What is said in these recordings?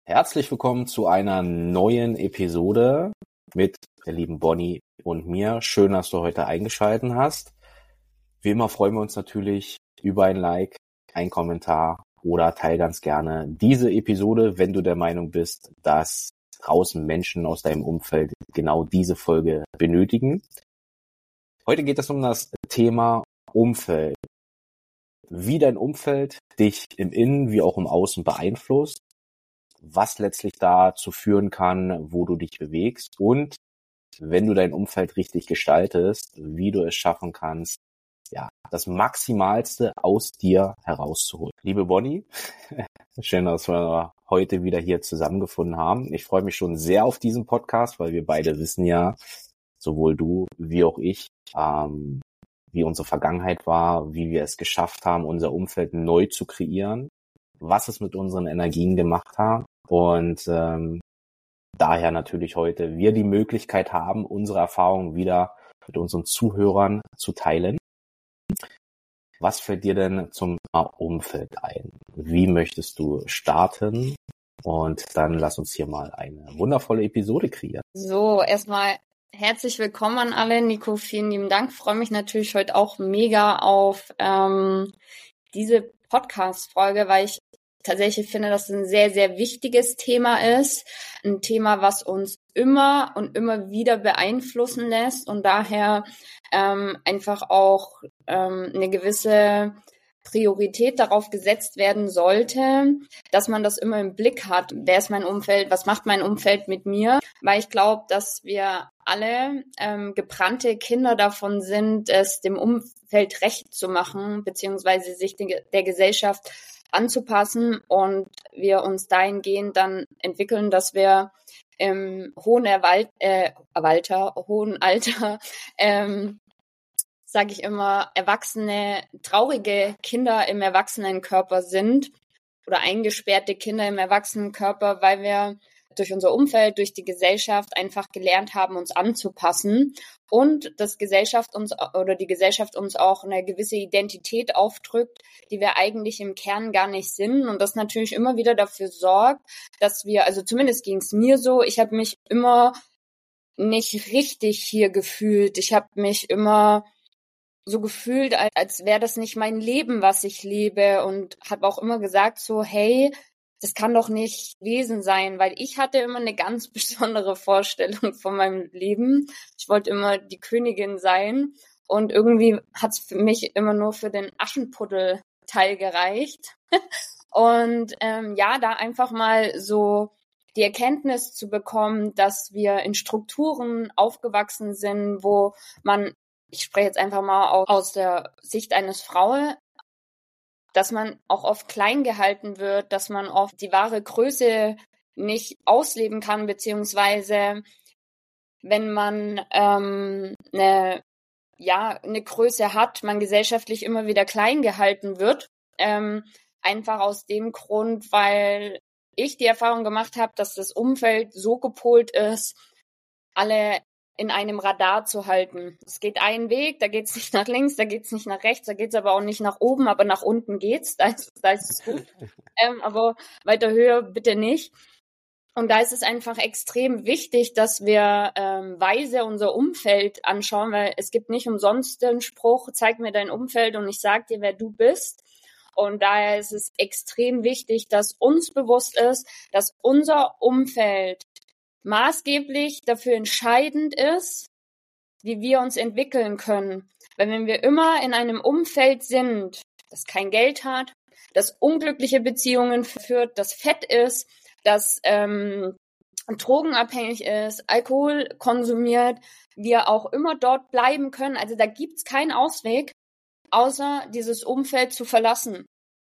Herzlich willkommen zu einer neuen Episode mit der lieben Bonnie und mir. Schön, dass du heute eingeschaltet hast. Wie immer freuen wir uns natürlich über ein Like, ein Kommentar oder teil ganz gerne diese Episode, wenn du der Meinung bist, dass draußen Menschen aus deinem Umfeld genau diese Folge benötigen. Heute geht es um das Thema Umfeld. Wie dein Umfeld dich im Innen wie auch im Außen beeinflusst, was letztlich dazu führen kann, wo du dich bewegst und wenn du dein Umfeld richtig gestaltest, wie du es schaffen kannst, ja, das Maximalste aus dir herauszuholen. Liebe Bonnie, schön, dass wir heute wieder hier zusammengefunden haben. Ich freue mich schon sehr auf diesen Podcast, weil wir beide wissen ja, sowohl du wie auch ich, wie unsere Vergangenheit war, wie wir es geschafft haben, unser Umfeld neu zu kreieren, was es mit unseren Energien gemacht hat und daher natürlich heute wir die Möglichkeit haben, unsere Erfahrungen wieder mit unseren Zuhörern zu teilen. Was fällt dir denn zum Umfeld ein? Wie möchtest du starten? Und dann lass uns hier mal eine wundervolle Episode kreieren. So, erstmal herzlich willkommen an alle. Nico, vielen lieben Dank. Freue mich natürlich heute auch mega auf diese Podcast-Folge, weil ich tatsächlich finde, dass es ein sehr, sehr wichtiges Thema ist. Ein Thema, was uns immer und immer wieder beeinflussen lässt und daher einfach auch eine gewisse Priorität darauf gesetzt werden sollte, dass man das immer im Blick hat. Wer ist mein Umfeld? Was macht mein Umfeld mit mir? Weil ich glaube, dass wir alle gebrannte Kinder davon sind, es dem Umfeld recht zu machen, beziehungsweise sich der Gesellschaft anzupassen und wir uns dahingehend dann entwickeln, dass wir im hohen Alter, sage ich immer, erwachsene, traurige Kinder im Erwachsenenkörper sind oder eingesperrte Kinder im Erwachsenenkörper, weil wir durch unser Umfeld, durch die Gesellschaft einfach gelernt haben, uns anzupassen und die Gesellschaft uns auch eine gewisse Identität aufdrückt, die wir eigentlich im Kern gar nicht sind und das natürlich immer wieder dafür sorgt, dass wir, also zumindest ging es mir so, ich habe mich immer nicht richtig hier gefühlt. Ich habe mich immer so gefühlt, als wäre das nicht mein Leben, was ich lebe und habe auch immer gesagt so, hey, das kann doch nicht Wesen sein, weil ich hatte immer eine ganz besondere Vorstellung von meinem Leben. Ich wollte immer die Königin sein und irgendwie hat es für mich immer nur für den Aschenputtel-Teil gereicht. Und da einfach mal so die Erkenntnis zu bekommen, dass wir in Strukturen aufgewachsen sind, wo man, ich spreche jetzt einfach mal aus der Sicht eines Frau, dass man auch oft klein gehalten wird, dass man oft die wahre Größe nicht ausleben kann, beziehungsweise wenn man eine Größe hat, man gesellschaftlich immer wieder klein gehalten wird. Einfach aus dem Grund, weil ich die Erfahrung gemacht habe, dass das Umfeld so gepolt ist, alle in einem Radar zu halten. Es geht einen Weg, da geht's nicht nach links, da geht's nicht nach rechts, da geht's aber auch nicht nach oben, aber nach unten geht's, da ist es gut. Aber weiter höher bitte nicht. Und da ist es einfach extrem wichtig, dass wir weise unser Umfeld anschauen, weil es gibt nicht umsonst den Spruch, zeig mir dein Umfeld und ich sag dir, wer du bist. Und daher ist es extrem wichtig, dass uns bewusst ist, dass unser Umfeld maßgeblich dafür entscheidend ist, wie wir uns entwickeln können. Weil wenn wir immer in einem Umfeld sind, das kein Geld hat, das unglückliche Beziehungen führt, das fett ist, das drogenabhängig ist, Alkohol konsumiert, wir auch immer dort bleiben können. Also da gibt's keinen Ausweg, außer dieses Umfeld zu verlassen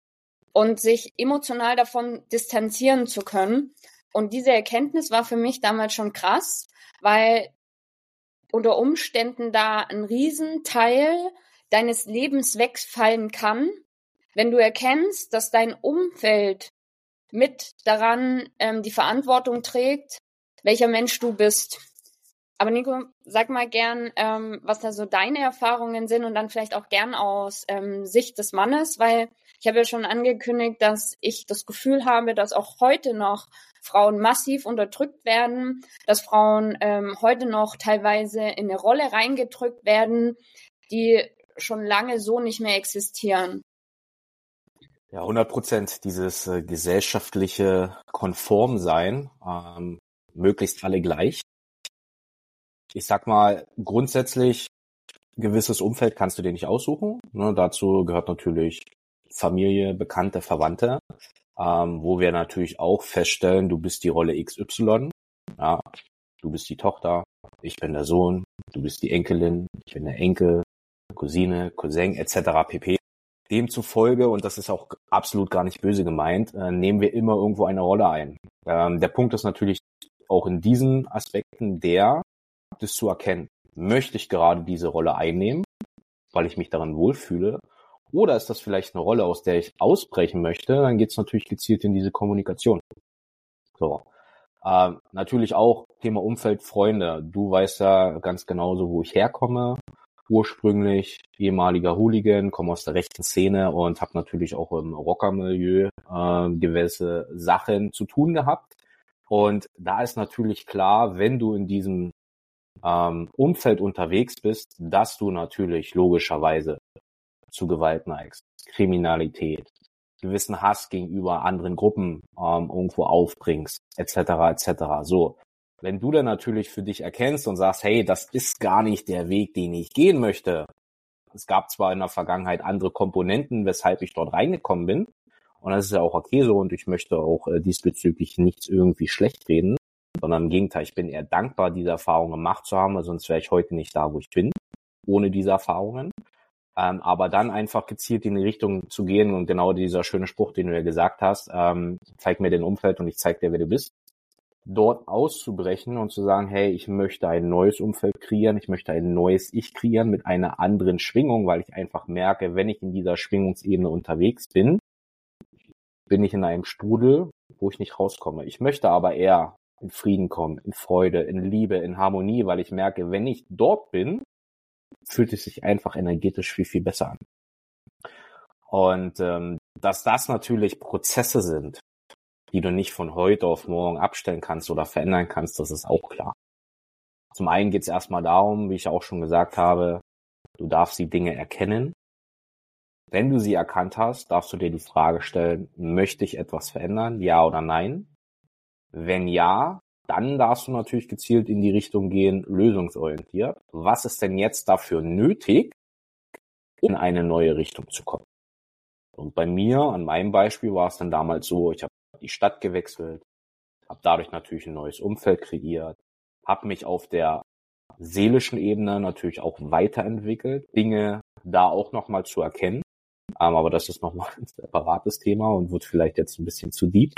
und sich emotional davon distanzieren zu können. Und diese Erkenntnis war für mich damals schon krass, weil unter Umständen da ein Riesenteil deines Lebens wegfallen kann, wenn du erkennst, dass dein Umfeld mit daran die Verantwortung trägt, welcher Mensch du bist. Aber Nico, sag mal gern, was da so deine Erfahrungen sind und dann vielleicht auch gern aus Sicht des Mannes, weil Ich habe ja schon angekündigt, dass ich das Gefühl habe, dass auch heute noch Frauen massiv unterdrückt werden, dass Frauen heute noch teilweise in eine Rolle reingedrückt werden, die schon lange so nicht mehr existieren. Ja, 100%. Dieses gesellschaftliche Konformsein, möglichst alle gleich. Ich sag mal, grundsätzlich, gewisses Umfeld kannst du dir nicht aussuchen. Ne, dazu gehört natürlich Familie, Bekannte, Verwandte, wo wir natürlich auch feststellen, du bist die Rolle XY. Ja, du bist die Tochter, ich bin der Sohn, du bist die Enkelin, ich bin der Enkel, Cousine, Cousin etc. pp. Demzufolge, und das ist auch absolut gar nicht böse gemeint, nehmen wir immer irgendwo eine Rolle ein. Der Punkt ist natürlich auch in diesen Aspekten das zu erkennen. Möchte ich gerade diese Rolle einnehmen, weil ich mich darin wohlfühle? Oder ist das vielleicht eine Rolle, aus der ich ausbrechen möchte? Dann geht es natürlich gezielt in diese Kommunikation. So. Natürlich auch Thema Umfeld, Freunde. Du weißt ja ganz genauso, wo ich herkomme. Ursprünglich ehemaliger Hooligan, komme aus der rechten Szene und habe natürlich auch im Rockermilieu gewisse Sachen zu tun gehabt. Und da ist natürlich klar, wenn du in diesem Umfeld unterwegs bist, dass du natürlich logischerweise zu Gewalt neigst, Kriminalität, gewissen Hass gegenüber anderen Gruppen irgendwo aufbringst, etc. etc. So, wenn du dann natürlich für dich erkennst und sagst, hey, das ist gar nicht der Weg, den ich gehen möchte. Es gab zwar in der Vergangenheit andere Komponenten, weshalb ich dort reingekommen bin, und das ist ja auch okay so, und ich möchte auch diesbezüglich nichts irgendwie schlecht reden, sondern im Gegenteil, ich bin eher dankbar, diese Erfahrung gemacht zu haben, weil sonst wäre ich heute nicht da, wo ich bin, ohne diese Erfahrungen. Aber dann einfach gezielt in die Richtung zu gehen, und genau dieser schöne Spruch, den du ja gesagt hast, zeig mir den Umfeld und ich zeig dir, wer du bist, dort auszubrechen und zu sagen, hey, ich möchte ein neues Umfeld kreieren, ich möchte ein neues Ich kreieren mit einer anderen Schwingung, weil ich einfach merke, wenn ich in dieser Schwingungsebene unterwegs bin, bin ich in einem Strudel, wo ich nicht rauskomme. Ich möchte aber eher in Frieden kommen, in Freude, in Liebe, in Harmonie, weil ich merke, wenn ich dort bin, fühlt es sich einfach energetisch viel, viel besser an. Und dass das natürlich Prozesse sind, die du nicht von heute auf morgen abstellen kannst oder verändern kannst, das ist auch klar. Zum einen geht es erstmal darum, wie ich auch schon gesagt habe, du darfst die Dinge erkennen. Wenn du sie erkannt hast, darfst du dir die Frage stellen, möchte ich etwas verändern, ja oder nein? Wenn ja, dann darfst du natürlich gezielt in die Richtung gehen, lösungsorientiert. Was ist denn jetzt dafür nötig, um in eine neue Richtung zu kommen? Und bei mir, an meinem Beispiel, war es dann damals so, ich habe die Stadt gewechselt, habe dadurch natürlich ein neues Umfeld kreiert, habe mich auf der seelischen Ebene natürlich auch weiterentwickelt, Dinge da auch nochmal zu erkennen. Aber das ist nochmal ein separates Thema und wird vielleicht jetzt ein bisschen zu deep.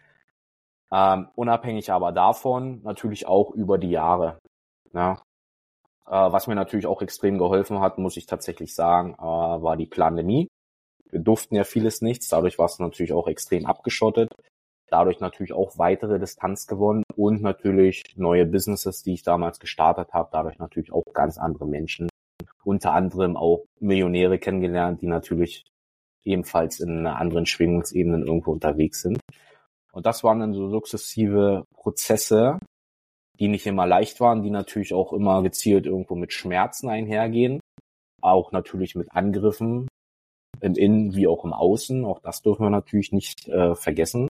Unabhängig aber davon natürlich auch über die Jahre. Ja. Was mir natürlich auch extrem geholfen hat, muss ich tatsächlich sagen, war die Pandemie. Wir durften ja vieles nichts, dadurch war es natürlich auch extrem abgeschottet. Dadurch natürlich auch weitere Distanz gewonnen und natürlich neue Businesses, die ich damals gestartet habe. Dadurch natürlich auch ganz andere Menschen, unter anderem auch Millionäre kennengelernt, die natürlich ebenfalls in anderen Schwingungsebenen irgendwo unterwegs sind. Und das waren dann so sukzessive Prozesse, die nicht immer leicht waren, die natürlich auch immer gezielt irgendwo mit Schmerzen einhergehen, auch natürlich mit Angriffen im Innen wie auch im Außen. Auch das dürfen wir natürlich nicht vergessen.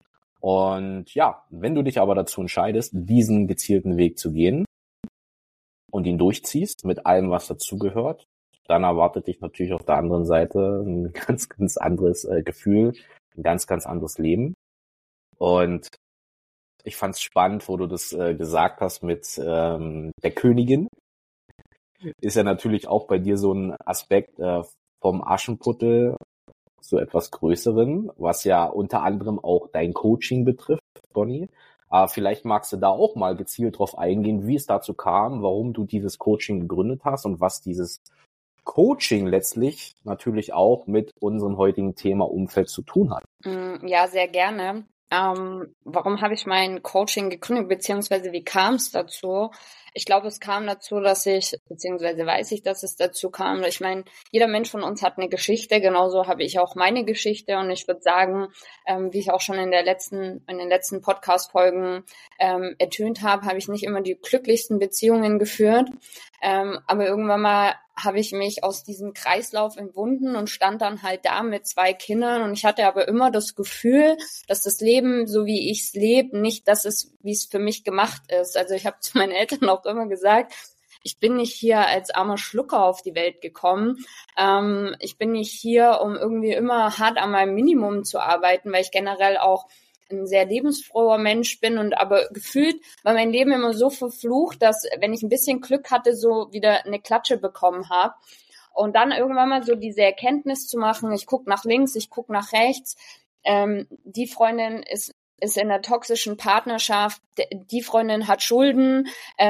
Und ja, wenn du dich aber dazu entscheidest, diesen gezielten Weg zu gehen und ihn durchziehst mit allem, was dazugehört, dann erwartet dich natürlich auf der anderen Seite ein ganz, ganz anderes Gefühl, ein ganz, ganz anderes Leben. Und ich fand es spannend, wo du das gesagt hast mit der Königin. Ist ja natürlich auch bei dir so ein Aspekt vom Aschenputtel zu etwas Größeren, was ja unter anderem auch dein Coaching betrifft, Bonnie. Vielleicht magst du da auch mal gezielt drauf eingehen, wie es dazu kam, warum du dieses Coaching gegründet hast und was dieses Coaching letztlich natürlich auch mit unserem heutigen Thema Umfeld zu tun hat. Ja, sehr gerne. Warum habe ich mein Coaching gegründet, beziehungsweise wie kam es dazu? Ich glaube, es kam dazu, beziehungsweise weiß ich, dass es dazu kam. Ich meine, jeder Mensch von uns hat eine Geschichte, genauso habe ich auch meine Geschichte und ich würde sagen, wie ich auch schon in den letzten Podcast-Folgen ertönt habe ich nicht immer die glücklichsten Beziehungen geführt, aber irgendwann mal habe ich mich aus diesem Kreislauf entwunden und stand dann halt da mit 2 Kindern und ich hatte aber immer das Gefühl, dass das Leben, so wie ich es lebe, nicht das ist, wie es für mich gemacht ist. Also ich habe zu meinen Eltern auch immer gesagt, ich bin nicht hier als armer Schlucker auf die Welt gekommen. Ich bin nicht hier, um irgendwie immer hart an meinem Minimum zu arbeiten, weil ich generell auch ein sehr lebensfroher Mensch bin und aber gefühlt war mein Leben immer so verflucht, dass wenn ich ein bisschen Glück hatte, so wieder eine Klatsche bekommen habe. Und dann irgendwann mal so diese Erkenntnis zu machen, ich gucke nach links, ich gucke nach rechts, die Freundin ist in einer toxischen Partnerschaft, die Freundin hat Schulden,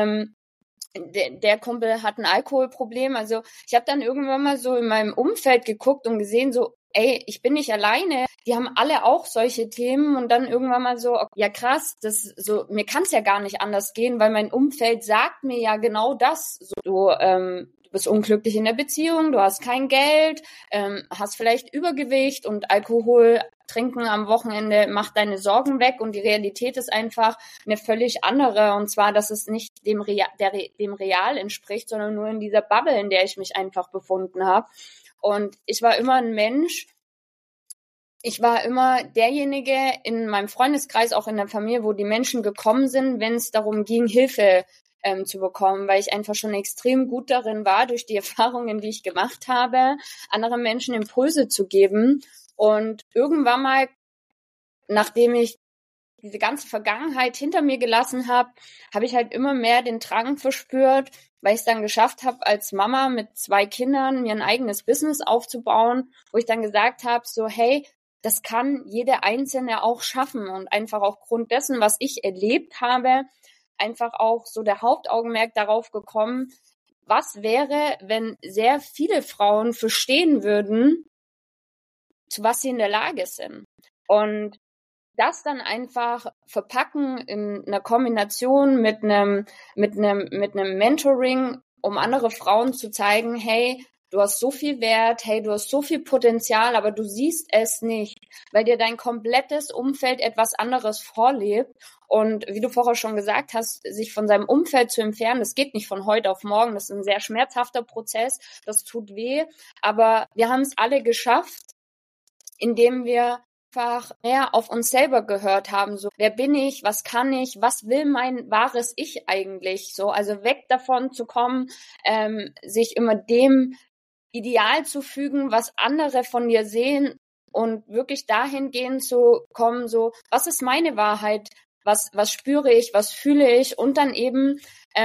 der Kumpel hat ein Alkoholproblem. Also ich habe dann irgendwann mal so in meinem Umfeld geguckt und gesehen, so, ey, ich bin nicht alleine. Die haben alle auch solche Themen und dann irgendwann mal so, ja krass, mir kann es ja gar nicht anders gehen, weil mein Umfeld sagt mir ja genau das. So, du bist unglücklich in der Beziehung, du hast kein Geld, hast vielleicht Übergewicht und Alkohol trinken am Wochenende macht deine Sorgen weg und die Realität ist einfach eine völlig andere und zwar, dass es nicht dem Real entspricht, sondern nur in dieser Bubble, in der ich mich einfach befunden habe. Und ich war immer ein Mensch, ich war immer derjenige in meinem Freundeskreis, auch in der Familie, wo die Menschen gekommen sind, wenn es darum ging, Hilfe zu bekommen, weil ich einfach schon extrem gut darin war, durch die Erfahrungen, die ich gemacht habe, anderen Menschen Impulse zu geben. Und irgendwann mal, nachdem ich diese ganze Vergangenheit hinter mir gelassen habe, habe ich halt immer mehr den Drang verspürt, weil ich es dann geschafft habe, als Mama mit 2 Kindern mir ein eigenes Business aufzubauen, wo ich dann gesagt habe, so hey, das kann jede Einzelne auch schaffen und einfach aufgrund dessen, was ich erlebt habe, einfach auch so der Hauptaugenmerk darauf gekommen, was wäre, wenn sehr viele Frauen verstehen würden, zu was sie in der Lage sind. Und das dann einfach verpacken in einer Kombination mit einem Mentoring, um andere Frauen zu zeigen, hey, du hast so viel Wert, hey, du hast so viel Potenzial, aber du siehst es nicht, weil dir dein komplettes Umfeld etwas anderes vorlebt. Und wie du vorher schon gesagt hast, sich von seinem Umfeld zu entfernen, das geht nicht von heute auf morgen, das ist ein sehr schmerzhafter Prozess, das tut weh, aber wir haben es alle geschafft, indem wir einfach mehr auf uns selber gehört haben, so wer bin ich, was kann ich, was will mein wahres Ich eigentlich, so also weg davon zu kommen, sich immer dem Ideal zu fügen, was andere von dir sehen und wirklich dahingehend zu kommen, so was ist meine Wahrheit, was spüre ich, was fühle ich und dann eben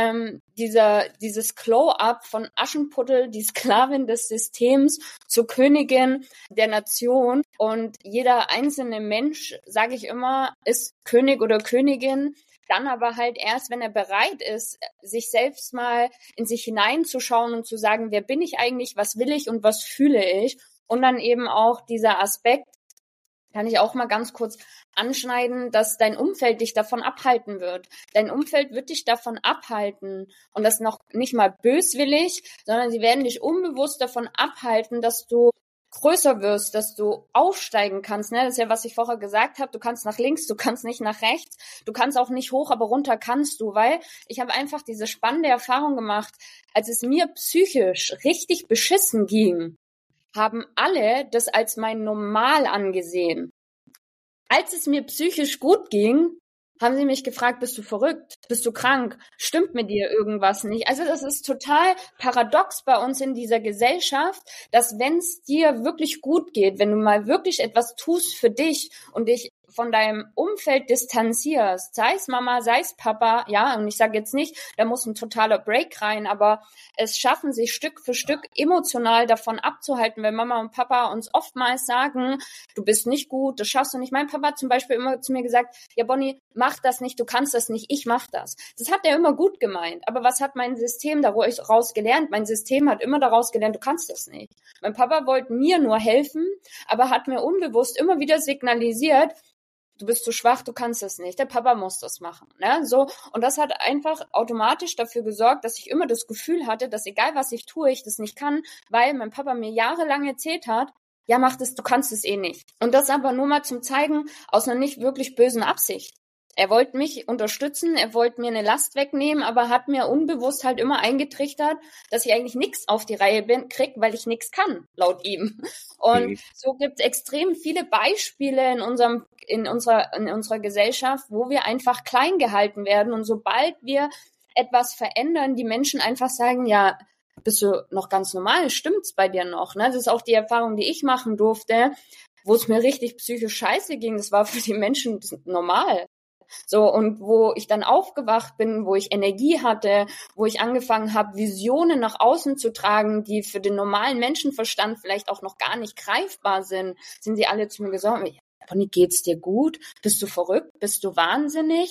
dieses Glow-up von Aschenputtel, die Sklavin des Systems zur Königin der Nation und jeder einzelne Mensch, sage ich immer, ist König oder Königin, dann aber halt erst, wenn er bereit ist, sich selbst mal in sich hineinzuschauen und zu sagen, wer bin ich eigentlich, was will ich und was fühle ich und dann eben auch dieser Aspekt, kann ich auch mal ganz kurz anschneiden, dass dein Umfeld dich davon abhalten wird. Dein Umfeld wird dich davon abhalten und das noch nicht mal böswillig, sondern sie werden dich unbewusst davon abhalten, dass du größer wirst, dass du aufsteigen kannst. Ne? Das ist ja, was ich vorher gesagt habe. Du kannst nach links, du kannst nicht nach rechts. Du kannst auch nicht hoch, aber runter kannst du, weil ich habe einfach diese spannende Erfahrung gemacht, als es mir psychisch richtig beschissen ging, haben alle das als mein Normal angesehen. Als es mir psychisch gut ging, haben sie mich gefragt, bist du verrückt? Bist du krank? Stimmt mit dir irgendwas nicht? Also das ist total paradox bei uns in dieser Gesellschaft, dass wenn es dir wirklich gut geht, wenn du mal wirklich etwas tust für dich und dich von deinem Umfeld distanzierst, sei es Mama, sei es Papa, ja, und ich sage jetzt nicht, da muss ein totaler Break rein, aber es schaffen sich Stück für Stück emotional davon abzuhalten, wenn Mama und Papa uns oftmals sagen, du bist nicht gut, das schaffst du nicht. Mein Papa hat zum Beispiel immer zu mir gesagt, ja Bonnie, mach das nicht, du kannst das nicht, ich mach das. Das hat er immer gut gemeint, aber was hat mein System daraus gelernt? Mein System hat immer daraus gelernt, du kannst das nicht. Mein Papa wollte mir nur helfen, aber hat mir unbewusst immer wieder signalisiert, du bist zu schwach, du kannst es nicht, der Papa muss das machen, ne? So, und das hat einfach automatisch dafür gesorgt, dass ich immer das Gefühl hatte, dass egal was ich tue, ich das nicht kann, weil mein Papa mir jahrelang erzählt hat, ja, mach das, du kannst es eh nicht. Und das aber nur mal zum Zeigen, aus einer nicht wirklich bösen Absicht. Er wollte mich unterstützen, er wollte mir eine Last wegnehmen, aber hat mir unbewusst halt immer eingetrichtert, dass ich eigentlich nichts auf die Reihe krieg, weil ich nichts kann, laut ihm. Und so gibt es extrem viele Beispiele in unserer Gesellschaft, wo wir einfach klein gehalten werden. Und sobald wir etwas verändern, die Menschen einfach sagen, ja, bist du noch ganz normal, stimmt's bei dir noch? Ne? Das ist auch die Erfahrung, die ich machen durfte, wo es mir richtig psychisch scheiße ging. Das war für die Menschen normal. So, und wo ich dann aufgewacht bin, wo ich Energie hatte, wo ich angefangen habe, Visionen nach außen zu tragen, die für den normalen Menschenverstand vielleicht auch noch gar nicht greifbar sind sie alle zu mir gesagt, Bonnie, geht's dir gut? Bist du verrückt? Bist du wahnsinnig?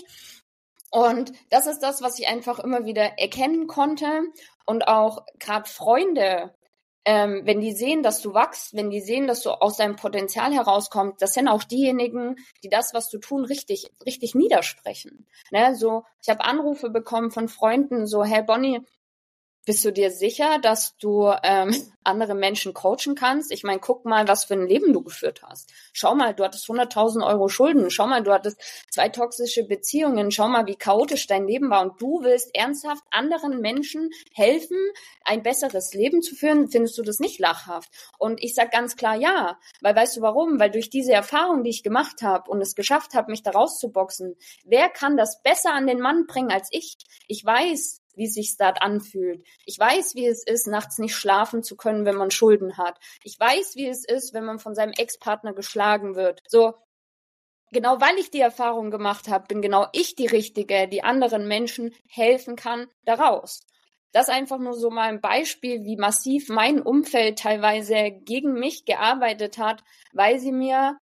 Und das ist das, was ich einfach immer wieder erkennen konnte. Und auch gerade Freunde, wenn die sehen, dass du wachst, wenn die sehen, dass du aus deinem Potenzial herauskommst, das sind auch diejenigen, die das, was du tun, richtig niedersprechen. Ne? So, ich habe Anrufe bekommen von Freunden, so, hey Bonnie, bist du dir sicher, dass du andere Menschen coachen kannst? Ich meine, guck mal, was für ein Leben du geführt hast. Schau mal, du hattest 100.000 Euro Schulden. Schau mal, du hattest 2 toxische Beziehungen. Schau mal, wie chaotisch dein Leben war. Und du willst ernsthaft anderen Menschen helfen, ein besseres Leben zu führen. Findest du das nicht lachhaft? Und ich sage ganz klar ja. Weil weißt du warum? Weil durch diese Erfahrung, die ich gemacht habe und es geschafft habe, mich da rauszuboxen, wer kann das besser an den Mann bringen als ich? Ich weiß, wie es sich dort anfühlt. Ich weiß, wie es ist, nachts nicht schlafen zu können, wenn man Schulden hat. Ich weiß, wie es ist, wenn man von seinem Ex-Partner geschlagen wird. So, genau weil ich die Erfahrung gemacht habe, bin genau ich die Richtige, die anderen Menschen helfen kann daraus. Das einfach nur so mal ein Beispiel, wie massiv mein Umfeld teilweise gegen mich gearbeitet hat, weil sie mir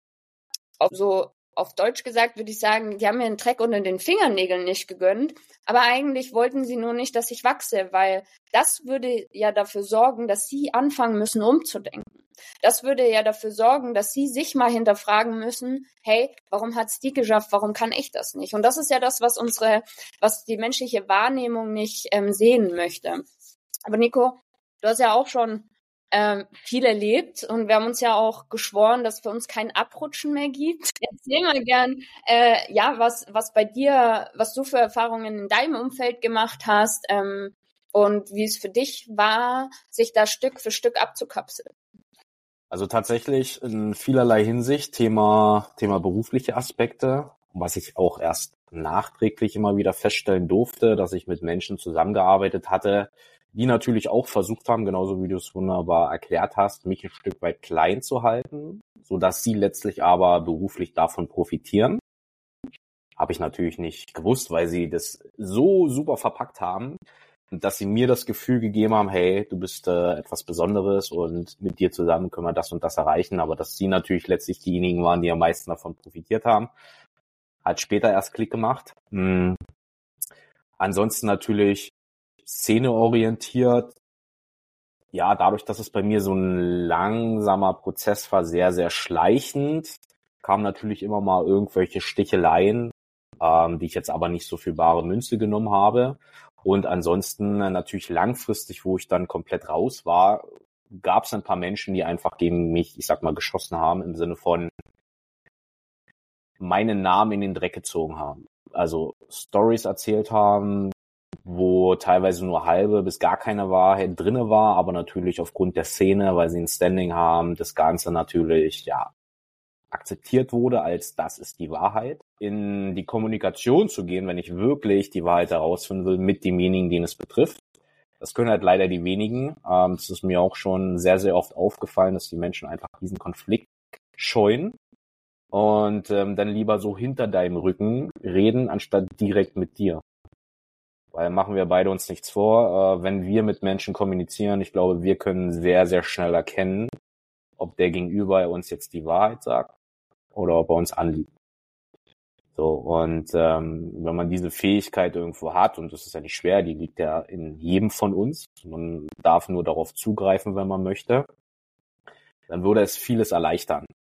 so auf Deutsch gesagt, würde ich sagen, die haben mir einen Dreck unter den Fingernägeln nicht gegönnt. Aber eigentlich wollten sie nur nicht, dass ich wachse, weil das würde ja dafür sorgen, dass sie anfangen müssen, umzudenken. Das würde ja dafür sorgen, dass sie sich mal hinterfragen müssen, hey, warum hat's die geschafft, warum kann ich das nicht? Und das ist ja das, was die menschliche Wahrnehmung nicht sehen möchte. Aber Nico, du hast ja auch schon viel erlebt und wir haben uns ja auch geschworen, dass es für uns kein Abrutschen mehr gibt. Erzähl mal gern, was bei dir, was du für Erfahrungen in deinem Umfeld gemacht hast und wie es für dich war, sich da Stück für Stück abzukapseln. Also tatsächlich in vielerlei Hinsicht Thema berufliche Aspekte, was ich auch erst nachträglich immer wieder feststellen durfte, dass ich mit Menschen zusammengearbeitet hatte, die natürlich auch versucht haben, genauso wie du es wunderbar erklärt hast, mich ein Stück weit klein zu halten, sodass sie letztlich aber beruflich davon profitieren. Habe ich natürlich nicht gewusst, weil sie das so super verpackt haben, dass sie mir das Gefühl gegeben haben, hey, du bist etwas Besonderes und mit dir zusammen können wir das und das erreichen, aber dass sie natürlich letztlich diejenigen waren, die am meisten davon profitiert haben. Hat später erst Klick gemacht. Ansonsten natürlich szeneorientiert. Ja, dadurch, dass es bei mir so ein langsamer Prozess war, sehr, sehr schleichend, kamen natürlich immer mal irgendwelche Sticheleien, die ich jetzt aber nicht so für bare Münze genommen habe. Und ansonsten natürlich langfristig, wo ich dann komplett raus war, gab es ein paar Menschen, die einfach gegen mich, ich sag mal, geschossen haben, im Sinne von meinen Namen in den Dreck gezogen haben. Also Stories erzählt haben, wo teilweise nur halbe bis gar keine Wahrheit drinne war, aber natürlich aufgrund der Szene, weil sie ein Standing haben, das Ganze natürlich, ja, akzeptiert wurde, als das ist die Wahrheit. In die Kommunikation zu gehen, wenn ich wirklich die Wahrheit herausfinden will, mit demjenigen, den es betrifft. Das können halt leider die wenigen. Es ist mir auch schon sehr, sehr oft aufgefallen, dass die Menschen einfach diesen Konflikt scheuen und dann lieber so hinter deinem Rücken reden, anstatt direkt mit dir. Weil machen wir beide uns nichts vor. Wenn wir mit Menschen kommunizieren, ich glaube, wir können sehr, sehr schnell erkennen, ob der Gegenüber uns jetzt die Wahrheit sagt oder ob er uns anlügt. So, und wenn man diese Fähigkeit irgendwo hat, und das ist ja nicht schwer, die liegt ja in jedem von uns, man darf nur darauf zugreifen, wenn man möchte, dann würde es vieles erleichtern.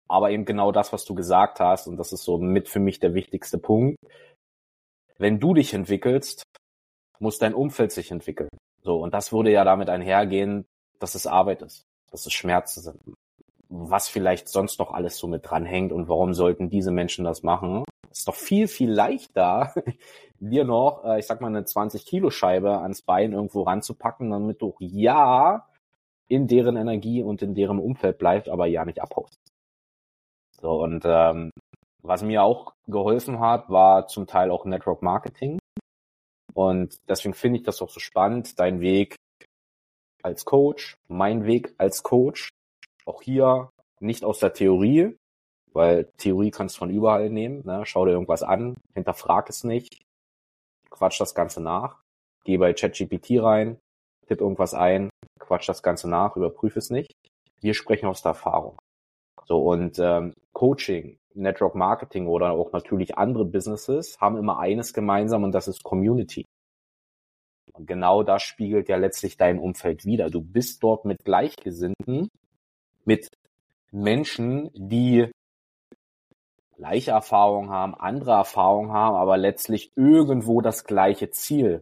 Aber eben genau das, was du gesagt hast, und das ist so mit für mich der wichtigste Punkt. Wenn du dich entwickelst, muss dein Umfeld sich entwickeln. So, und das würde ja damit einhergehen, dass es Arbeit ist, dass es Schmerzen sind. Was vielleicht sonst noch alles so mit dranhängt und warum sollten diese Menschen das machen? Es ist doch viel, viel leichter, dir noch, ich sag mal, eine 20-Kilo-Scheibe ans Bein irgendwo ranzupacken, damit du ja in deren Energie und in deren Umfeld bleibst, aber ja nicht abhaust. So, und was mir auch geholfen hat, war zum Teil auch Network Marketing. Und deswegen finde ich das auch so spannend, dein Weg als Coach, mein Weg als Coach. Auch hier nicht aus der Theorie, weil Theorie kannst du von überall nehmen. Ne? Schau dir irgendwas an, hinterfrag es nicht, quatsch das Ganze nach, geh bei ChatGPT rein, tipp irgendwas ein, quatsch das Ganze nach, überprüfe es nicht. Wir sprechen aus der Erfahrung. So, und Coaching, Network Marketing oder auch natürlich andere Businesses haben immer eines gemeinsam und das ist Community. Und genau das spiegelt ja letztlich dein Umfeld wider. Du bist dort mit Gleichgesinnten, mit Menschen, die gleiche Erfahrungen haben, andere Erfahrungen haben, aber letztlich irgendwo das gleiche Ziel.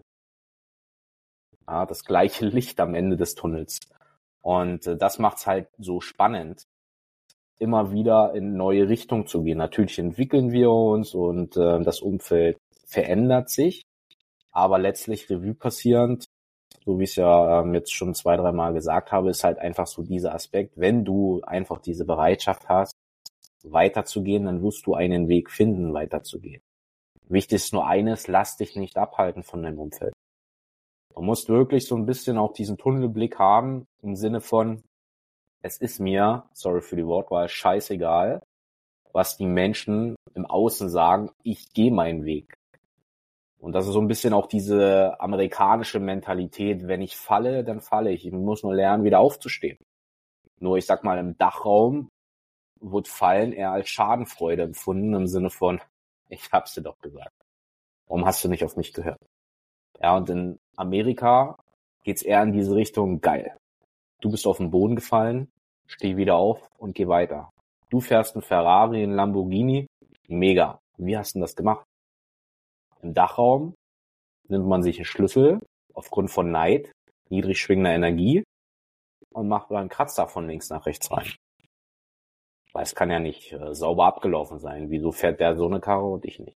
Ja, das gleiche Licht am Ende des Tunnels. Und das macht's halt so spannend, immer wieder in neue Richtungen zu gehen. Natürlich entwickeln wir uns und das Umfeld verändert sich, aber letztlich Revue passierend, so wie ich es ja jetzt schon 2-3 Mal gesagt habe, ist halt einfach so dieser Aspekt, wenn du einfach diese Bereitschaft hast, weiterzugehen, dann wirst du einen Weg finden, weiterzugehen. Wichtig ist nur eines, lass dich nicht abhalten von deinem Umfeld. Du musst wirklich so ein bisschen auch diesen Tunnelblick haben, im Sinne von, es ist mir, sorry für die Wortwahl, scheißegal, was die Menschen im Außen sagen, ich gehe meinen Weg. Und das ist so ein bisschen auch diese amerikanische Mentalität, wenn ich falle, dann falle ich. Ich muss nur lernen, wieder aufzustehen. Nur, ich sag mal, im Dachraum wird Fallen eher als Schadenfreude empfunden, im Sinne von, ich hab's dir doch gesagt. Warum hast du nicht auf mich gehört? Ja, und in Amerika geht's eher in diese Richtung, geil. Du bist auf den Boden gefallen, steh wieder auf und geh weiter. Du fährst einen Ferrari, einen Lamborghini, mega. Wie hast du das gemacht? Im Dachraum nimmt man sich einen Schlüssel aufgrund von Neid, niedrig schwingender Energie und macht einen Kratzer von links nach rechts rein. Weil es kann ja nicht sauber abgelaufen sein. Wieso fährt der so eine Karre und ich nicht?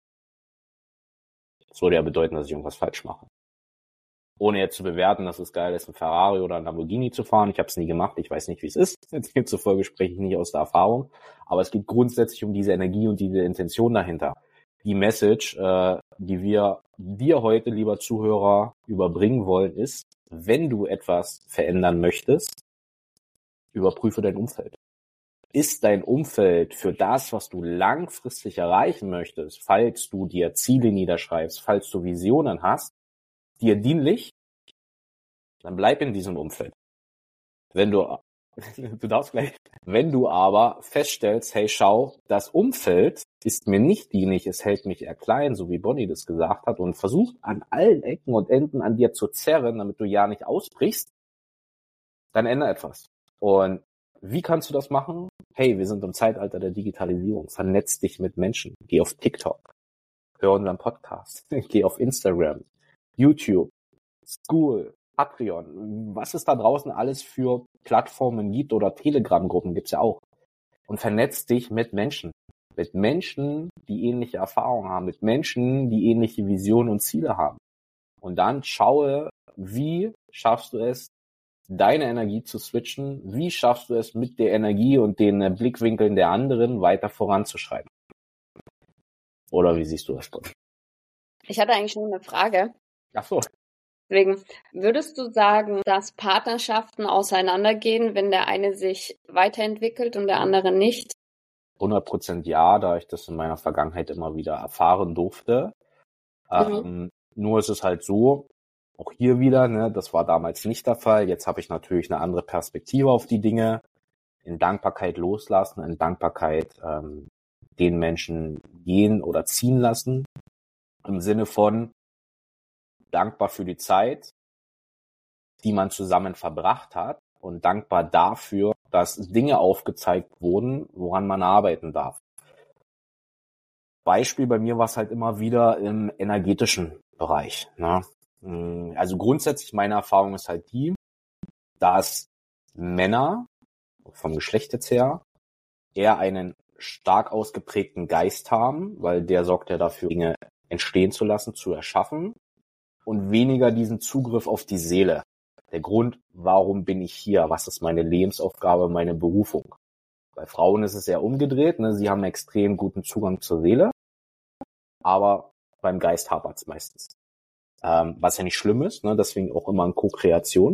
Das würde ja bedeuten, dass ich irgendwas falsch mache. Ohne jetzt zu bewerten, dass es geil ist, ein Ferrari oder ein Lamborghini zu fahren. Ich habe es nie gemacht, ich weiß nicht, wie es ist. Demzufolge spreche ich nicht aus der Erfahrung. Aber es geht grundsätzlich um diese Energie und diese Intention dahinter. Die Message, die wir dir heute, lieber Zuhörer, überbringen wollen, ist, wenn du etwas verändern möchtest, überprüfe dein Umfeld. Ist dein Umfeld für das, was du langfristig erreichen möchtest, falls du dir Ziele niederschreibst, falls du Visionen hast, dir dienlich, dann bleib in diesem Umfeld. Wenn du darfst gleich, wenn du aber feststellst, hey, schau, das Umfeld ist mir nicht dienlich, es hält mich eher klein, so wie Bonnie das gesagt hat, und versucht an allen Ecken und Enden an dir zu zerren, damit du ja nicht ausbrichst, dann ändere etwas. Und wie kannst du das machen? Hey, wir sind im Zeitalter der Digitalisierung. Vernetz dich mit Menschen. Geh auf TikTok. Hör unseren Podcast. Geh auf Instagram, YouTube, School, Patreon. Was es da draußen alles für Plattformen gibt oder Telegram-Gruppen gibt's ja auch. Und vernetz dich mit Menschen. Mit Menschen, die ähnliche Erfahrungen haben. Mit Menschen, die ähnliche Visionen und Ziele haben. Und dann schaue, wie schaffst du es, deine Energie zu switchen? Wie schaffst du es, mit der Energie und den Blickwinkeln der anderen weiter voranzuschreiten? Oder wie siehst du das? Ich hatte eigentlich schon eine Frage. Ach so. Deswegen, würdest du sagen, dass Partnerschaften auseinandergehen, wenn der eine sich weiterentwickelt und der andere nicht? 100% ja, da ich das in meiner Vergangenheit immer wieder erfahren durfte. Nur ist es halt so, auch hier wieder, ne, das war damals nicht der Fall. Jetzt habe ich natürlich eine andere Perspektive auf die Dinge. In Dankbarkeit loslassen, in Dankbarkeit den Menschen gehen oder ziehen lassen. Im Sinne von dankbar für die Zeit, die man zusammen verbracht hat und dankbar dafür, dass Dinge aufgezeigt wurden, woran man arbeiten darf. Beispiel bei mir war es halt immer wieder im energetischen Bereich, ne? Also grundsätzlich meine Erfahrung ist halt die, dass Männer vom Geschlecht jetzt her eher einen stark ausgeprägten Geist haben, weil der sorgt ja dafür, Dinge entstehen zu lassen, zu erschaffen und weniger diesen Zugriff auf die Seele. Der Grund, warum bin ich hier? Was ist meine Lebensaufgabe, meine Berufung? Bei Frauen ist es eher umgedreht, ne? Sie haben einen extrem guten Zugang zur Seele, aber beim Geist hapert es meistens. Was ja nicht schlimm ist, ne? Deswegen auch immer in Co-Kreation.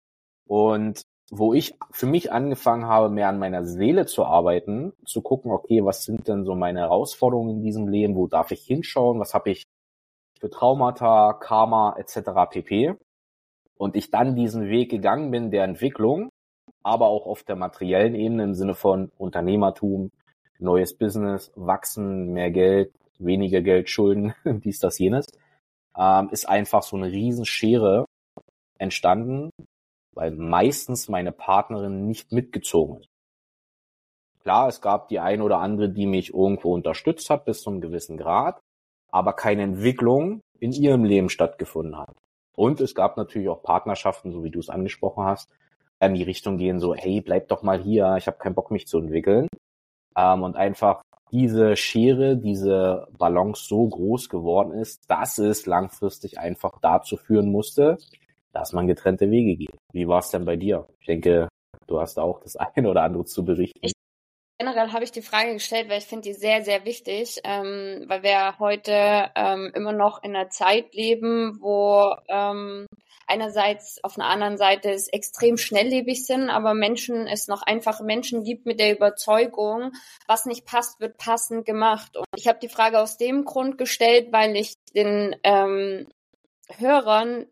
Und wo ich für mich angefangen habe, mehr an meiner Seele zu arbeiten, zu gucken, okay, was sind denn so meine Herausforderungen in diesem Leben, wo darf ich hinschauen, was habe ich für Traumata, Karma etc. pp. Und ich dann diesen Weg gegangen bin der Entwicklung, aber auch auf der materiellen Ebene im Sinne von Unternehmertum, neues Business, wachsen, mehr Geld, weniger Geld, Schulden, dies, das, jenes, ist einfach so eine Riesenschere entstanden, weil meistens meine Partnerin nicht mitgezogen ist. Klar, es gab die eine oder andere, die mich irgendwo unterstützt hat bis zu einem gewissen Grad, aber keine Entwicklung in ihrem Leben stattgefunden hat. Und es gab natürlich auch Partnerschaften, so wie du es angesprochen hast, in die Richtung gehen, so, hey, bleib doch mal hier, ich habe keinen Bock, mich zu entwickeln. Und einfach diese Schere, diese Balance so groß geworden ist, dass es langfristig einfach dazu führen musste, dass man getrennte Wege geht. Wie war es denn bei dir? Ich denke, du hast da auch das eine oder andere zu berichten. Generell habe ich die Frage gestellt, weil ich finde die sehr, sehr wichtig, weil wir heute immer noch in einer Zeit leben, wo einerseits auf einer anderen Seite es extrem schnelllebig sind, aber es noch einfach Menschen gibt mit der Überzeugung, was nicht passt, wird passend gemacht. Und ich habe die Frage aus dem Grund gestellt, weil ich den Hörern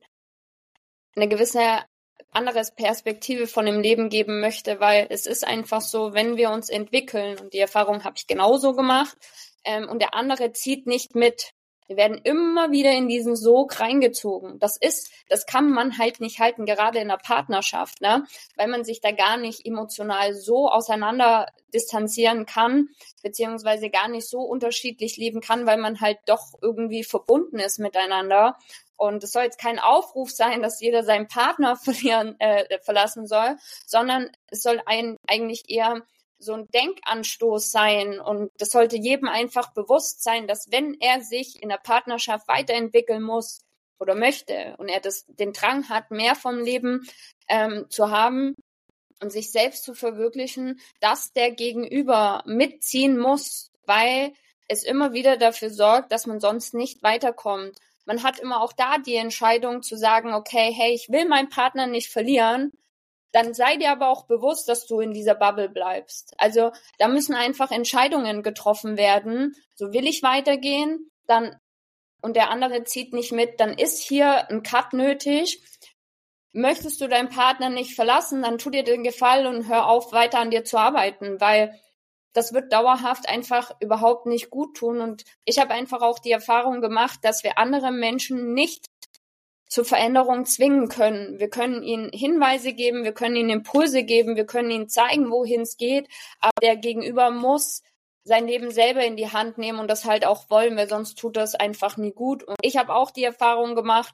eine gewisse andere Perspektive von dem Leben geben möchte, weil es ist einfach so, wenn wir uns entwickeln, und die Erfahrung habe ich genauso gemacht, und der andere zieht nicht mit. Wir werden immer wieder in diesen Sog reingezogen. Das kann man halt nicht halten, gerade in der Partnerschaft, ne? Weil man sich da gar nicht emotional so auseinander distanzieren kann, beziehungsweise gar nicht so unterschiedlich leben kann, weil man halt doch irgendwie verbunden ist miteinander. Und es soll jetzt kein Aufruf sein, dass jeder seinen Partner verlassen soll, sondern es soll eigentlich eher so ein Denkanstoß sein. Und das sollte jedem einfach bewusst sein, dass wenn er sich in der Partnerschaft weiterentwickeln muss oder möchte und er den Drang hat, mehr vom Leben zu haben und sich selbst zu verwirklichen, dass der Gegenüber mitziehen muss, weil es immer wieder dafür sorgt, dass man sonst nicht weiterkommt. Man hat immer auch da die Entscheidung zu sagen, okay, hey, ich will meinen Partner nicht verlieren, dann sei dir aber auch bewusst, dass du in dieser Bubble bleibst. Also da müssen einfach Entscheidungen getroffen werden. So, will ich weitergehen, dann und der andere zieht nicht mit, dann ist hier ein Cut nötig. Möchtest du deinen Partner nicht verlassen, dann tu dir den Gefallen und hör auf, weiter an dir zu arbeiten, weil das wird dauerhaft einfach überhaupt nicht gut tun. Und ich habe einfach auch die Erfahrung gemacht, dass wir andere Menschen nicht zur Veränderung zwingen können. Wir können ihnen Hinweise geben, wir können ihnen Impulse geben, wir können ihnen zeigen, wohin es geht, aber der Gegenüber muss sein Leben selber in die Hand nehmen und das halt auch wollen, weil sonst tut das einfach nie gut. Und ich habe auch die Erfahrung gemacht,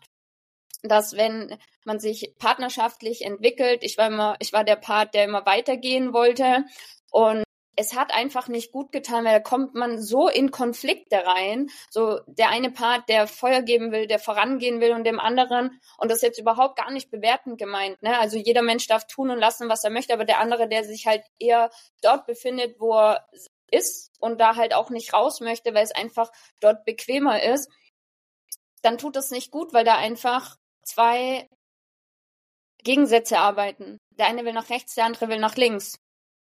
dass wenn man sich partnerschaftlich entwickelt, ich war der Part, der immer weitergehen wollte und es hat einfach nicht gut getan, weil da kommt man so in Konflikte rein. So der eine Part, der Feuer geben will, der vorangehen will und dem anderen, und das ist jetzt überhaupt gar nicht bewertend gemeint, ne? Also jeder Mensch darf tun und lassen, was er möchte, aber der andere, der sich halt eher dort befindet, wo er ist und da halt auch nicht raus möchte, weil es einfach dort bequemer ist, dann tut das nicht gut, weil da einfach zwei Gegensätze arbeiten. Der eine will nach rechts, der andere will nach links.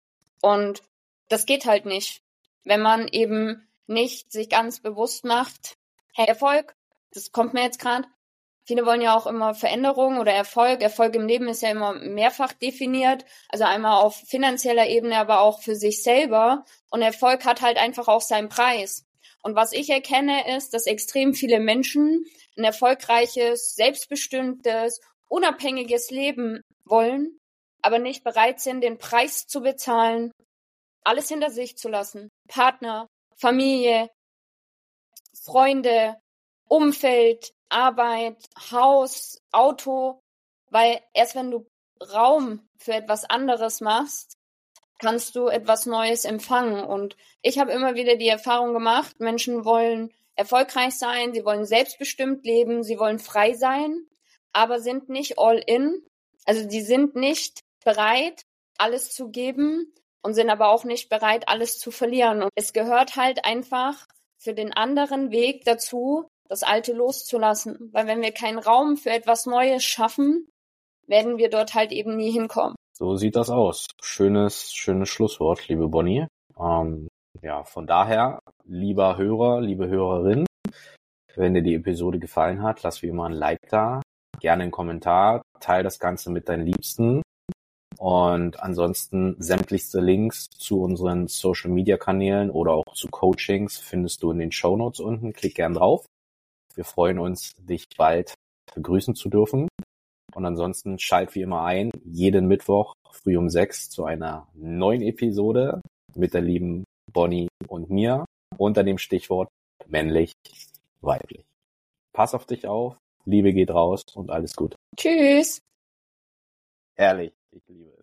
Und das geht halt nicht, wenn man eben nicht sich ganz bewusst macht, hey, Erfolg, das kommt mir jetzt gerade. Viele wollen ja auch immer Veränderung oder Erfolg. Erfolg im Leben ist ja immer mehrfach definiert, also einmal auf finanzieller Ebene, aber auch für sich selber. Und Erfolg hat halt einfach auch seinen Preis. Und was ich erkenne, ist, dass extrem viele Menschen ein erfolgreiches, selbstbestimmtes, unabhängiges Leben wollen, aber nicht bereit sind, den Preis zu bezahlen, alles hinter sich zu lassen. Partner, Familie, Freunde, Umfeld, Arbeit, Haus, Auto, weil erst wenn du Raum für etwas anderes machst, kannst du etwas Neues empfangen. Und ich habe immer wieder die Erfahrung gemacht, Menschen wollen erfolgreich sein, sie wollen selbstbestimmt leben, sie wollen frei sein, aber sind nicht all in. Also die sind nicht bereit, alles zu geben und sind aber auch nicht bereit, alles zu verlieren. Und es gehört halt einfach für den anderen Weg dazu, das Alte loszulassen. Weil wenn wir keinen Raum für etwas Neues schaffen, werden wir dort halt eben nie hinkommen. So sieht das aus. Schönes Schlusswort, liebe Bonnie. Von daher, lieber Hörer, liebe Hörerin, wenn dir die Episode gefallen hat, lass wie immer ein Like da, gerne einen Kommentar, teile das Ganze mit deinen Liebsten und ansonsten sämtlichste Links zu unseren Social-Media-Kanälen oder auch zu Coachings findest du in den Shownotes unten. Klick gern drauf. Wir freuen uns, dich bald begrüßen zu dürfen. Und ansonsten schalt wie immer ein, jeden Mittwoch früh um 6 zu einer neuen Episode mit der lieben Bonnie und mir unter dem Stichwort männlich, weiblich. Pass auf dich auf, Liebe geht raus und alles Gute. Tschüss. Ehrlich.